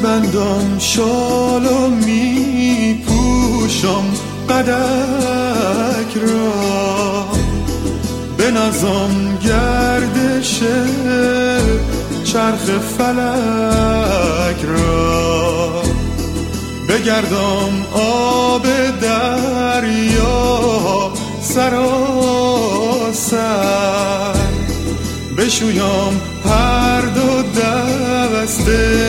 میبندم شال و میپوشم قدک را، بنازم گردش چرخ فلک را، بگردم آب دریا سراسر، بشویم هر دو دست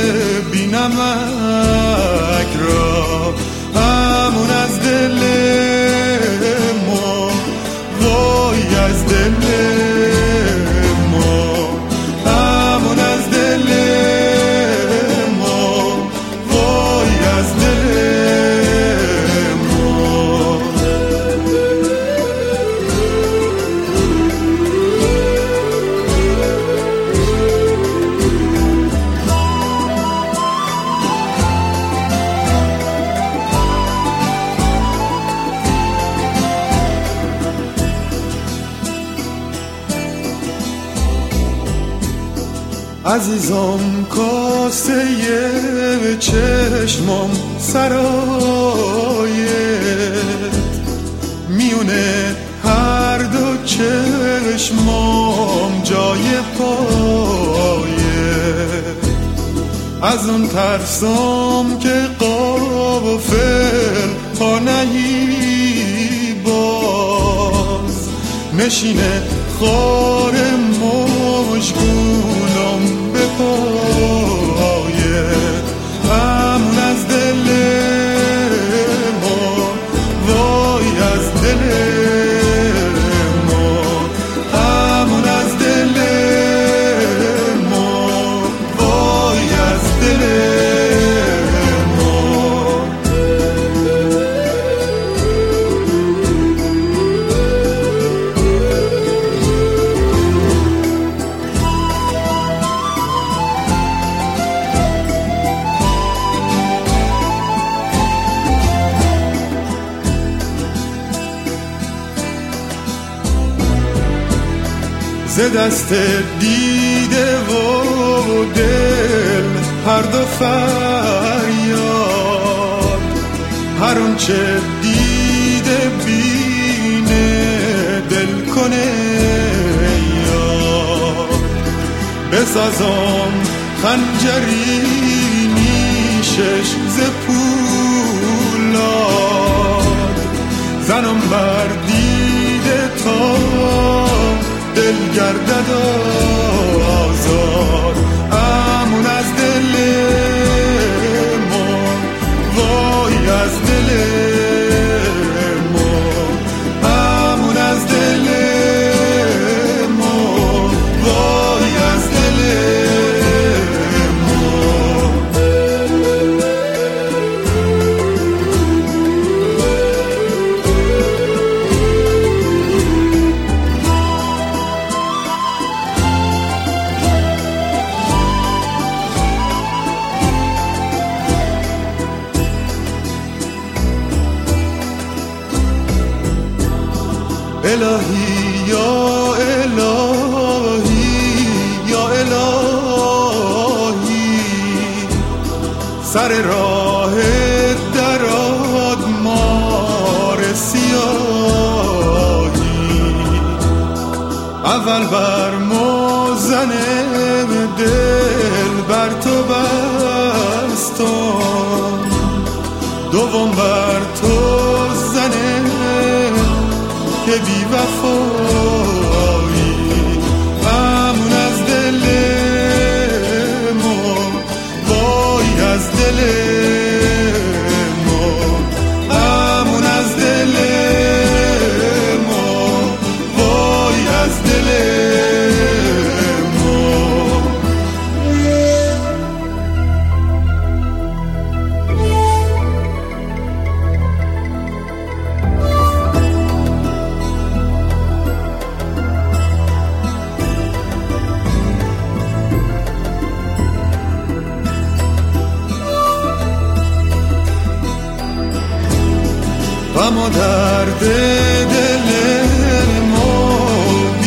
بی‌نمک را، همون از دل ما، وای از دل ما، همون از دل ما، وای از دل ما. عزیزم کاسه چشمم سرایت، میونه هر دو چشمم جای پایت، از اون ترسم که قافل پا نهی باز، نشینه خار مشگونم به پایت، همون از دل ما، وای از دل ما، همون از دل ما، وای از دل ما. ز دست دیده و دل هر دو فریاد، هر اون چه دیده بینه دل کنه یاد، بسازم خنجری نیشش ز پولاد، زنم بر دیده تا دل گردد آزاد، همون از دل ما، وای از دل ما، همون از دل ما، وای از دل ما. الهی یا الهی یا الهی، سر راه دراد مار سیاهی، اول بر موزن دل بر تو بستم، دوم بر تو زنه که بی وفایی، همون از دل ما، وای از دل ما، همون از دل ما، وای از دل ما. غم و درد دل ما بی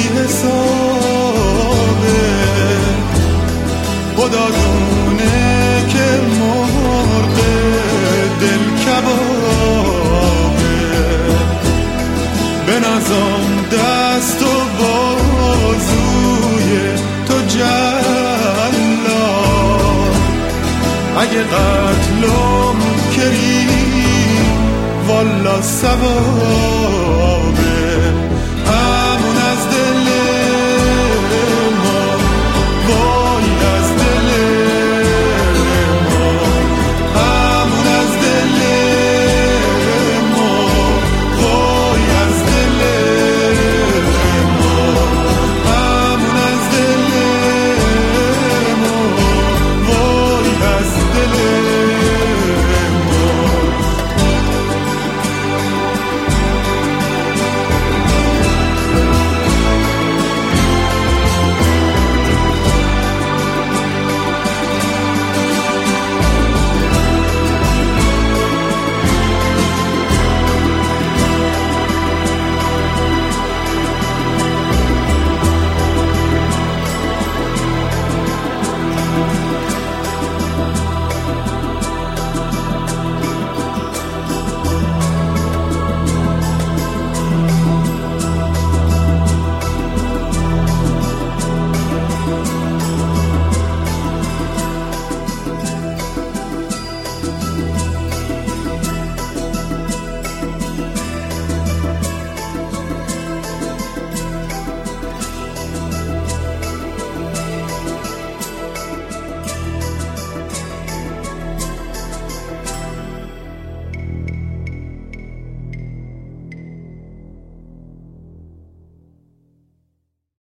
حسابه، خدا دونه که ما ثوابه. بنازم دست و بازوی تو جلال، اگه قتلم کری والا ثوابه.